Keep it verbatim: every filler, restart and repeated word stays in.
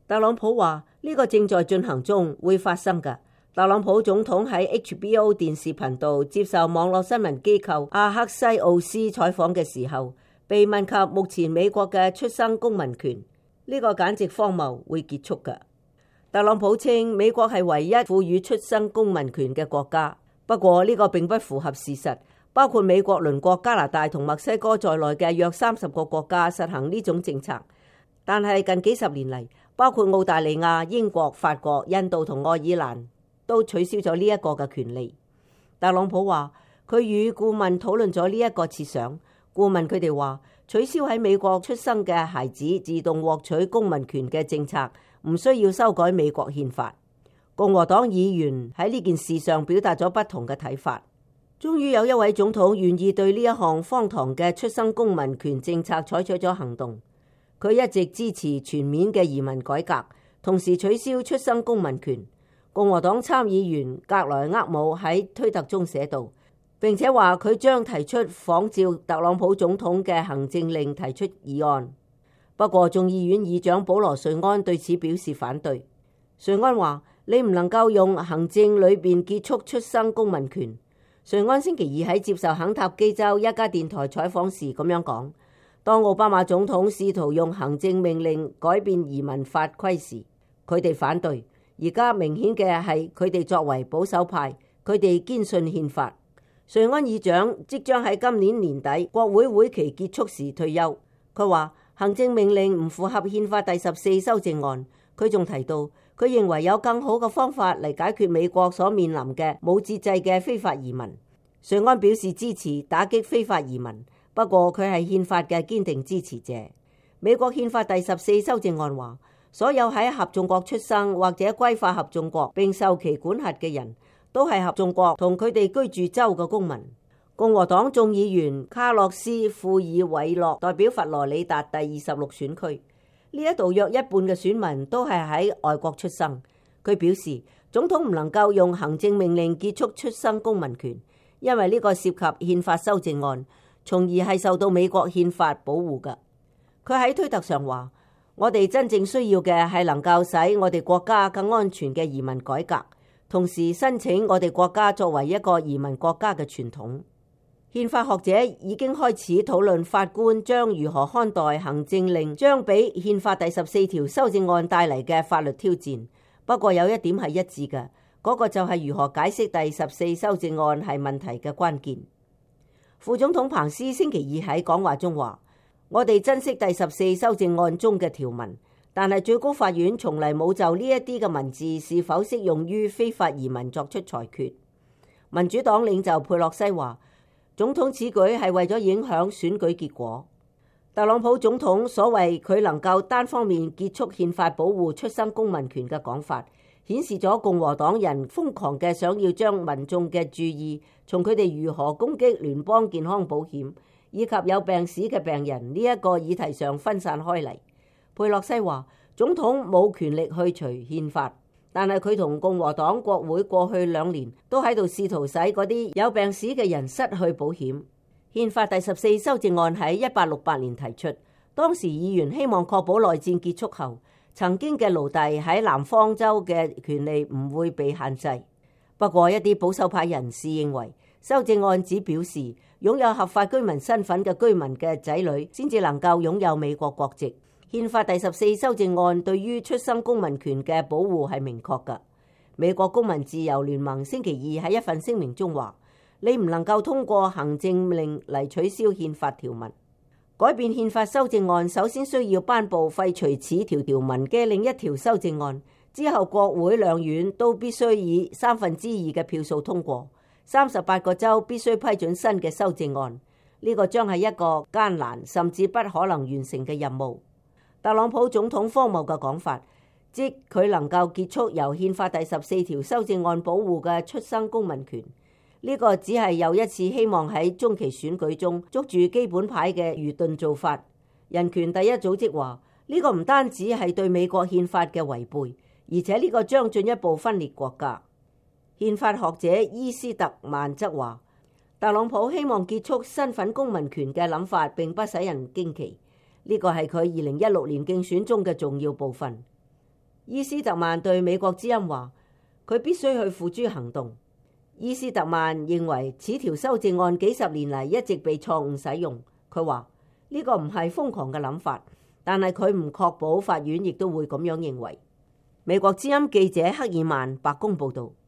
特朗普話呢個正在進行中，會發生㗎。特朗普總統喺 H B O 電視頻道接受網絡新聞機構阿克西奧斯採訪嘅時候，被問及目前美國嘅出生公民權，呢個簡直荒謬，會結束㗎。特朗普稱美國係唯一賦予出生公民權嘅國家，不過呢個並不符合事實。包括美國鄰國加拿大同墨西哥在內嘅約三十個國家實行呢種政策，但係近幾十年嚟，包括澳大利亞、英國、法國、印度同愛爾蘭都取消咗呢一個嘅權利。特朗普話佢與顧問討論咗呢一個設想，顧問佢哋話取消喺美國出生嘅孩子自動獲取公民權嘅政策，唔需要修改美國憲法。共和黨議員喺呢件事上表達咗不同嘅睇法。終於有一位總統願意對呢一項荒唐嘅出生公民權政策採取咗行動。佢一直支持全面嘅移民改革，同時取消出生公民權。共和黨參議員格萊厄姆喺推特中寫道，並且話佢將提出仿照特朗普總統嘅行政令提出議案。不過眾議院議長保羅瑞安對此表示反對。瑞安話：你唔能夠用行政裏邊結束出生公民權。瑞安星期二喺接受肯塔基州一家電台採訪時咁樣講：當奧巴馬總統試圖用行政命令改變移民法規時，佢哋反對。而家明顯嘅係佢哋作為保守派，佢哋堅信憲法。瑞安議長即將喺今年年底國會會期結束時退休。佢話行政命令唔符合憲法第十四修正案。佢仲提到，佢認為有更好嘅方法嚟解決美國所面臨嘅冇節制嘅非法移民。瑞安表示支持打擊非法移民，不過佢係憲法嘅堅定支持者。美國憲法第十四修正案話，所有喺合眾國出生或者歸化合眾國並受其管轄嘅人都係合眾國同佢哋居住州嘅公民。共和黨眾議員卡洛斯·庫爾韋諾代表佛羅里達第二十六選區，呢一度約一半嘅選民都係喺外國出生。佢表示，總統唔能夠用行政命令結束出生公民權，因為呢個涉及憲法修正案，從而係受到美國憲法保護嘅。佢喺推特上話：我哋真正需要嘅係能夠使我哋國家更安全嘅移民改革，同時申請我哋國家作為一個移民國家嘅傳統。憲法學者已經開始討論法官將如何看待行政令將俾憲法第十四條修正案帶嚟嘅法律挑戰。不過有一點係一致嘅，嗰個就係如何解釋第十四修正案係問題嘅關鍵。副總統彭斯星期二喺講話中話：我哋珍惜第十四修正案中嘅條文，但係最高法院從嚟冇就呢一啲嘅文字是否適用於非法移民作出裁決。民主黨領袖佩洛西話：總統此舉係為咗影響選舉結果。特朗普總統所謂佢能夠單方面結束憲法保護出生公民權嘅講法，顯示咗共和黨人瘋狂嘅想要將民眾嘅注意從佢哋如何攻擊聯邦健康保險以及有病史嘅病人呢一個議題上分散開嚟。佩洛西話：總統冇權力去除憲法。但係佢同共和黨國會過去兩年都喺度試圖使嗰啲有病史嘅人失去保險。憲法第十四修正案喺一八六八年提出，當時議員希望確保內戰結束後，曾經嘅奴隸喺南方州嘅權利唔會被限制。不過一啲保守派人士認為，修正案只表示擁有合法居民身份嘅居民嘅仔女先至能夠擁有美國國籍。憲法第十四修正案對於出生公民權嘅保護係明確㗎。美國公民自由聯盟星期二喺一份聲明中話：你唔能夠通過行政令嚟取消憲法條文。改變憲法修正案首先需要頒布廢除此條條文嘅另一條修正案，之後國會兩院都必須以三分之二嘅票數通過。三十八個州必須批准新嘅修正案。呢個將係一個艱難甚至不可能完成嘅任務。特朗普總統荒謬嘅講法，即佢能夠結束由憲法第十四條修正案保護嘅出生公民權，呢個只係又一次希望喺中期選舉中捉住基本牌嘅愚鈍做法。人權第一組織話，呢個唔單止係對美國憲法嘅違背，而且呢個將進一步分裂國家。憲法學者伊斯特曼則話，特朗普希望結束身份公民權嘅諗法並不使人驚奇。呢個係佢二零一六年競選中嘅重要部分。 伊斯特曼對美國之音話，佢必須去付諸行動。伊斯特曼認為此條修正案幾十年嚟一直被錯誤使用。佢話呢個唔係瘋狂嘅諗法，但係佢唔確保法院亦都會咁樣認為。美國之音記者克爾曼白宮報道。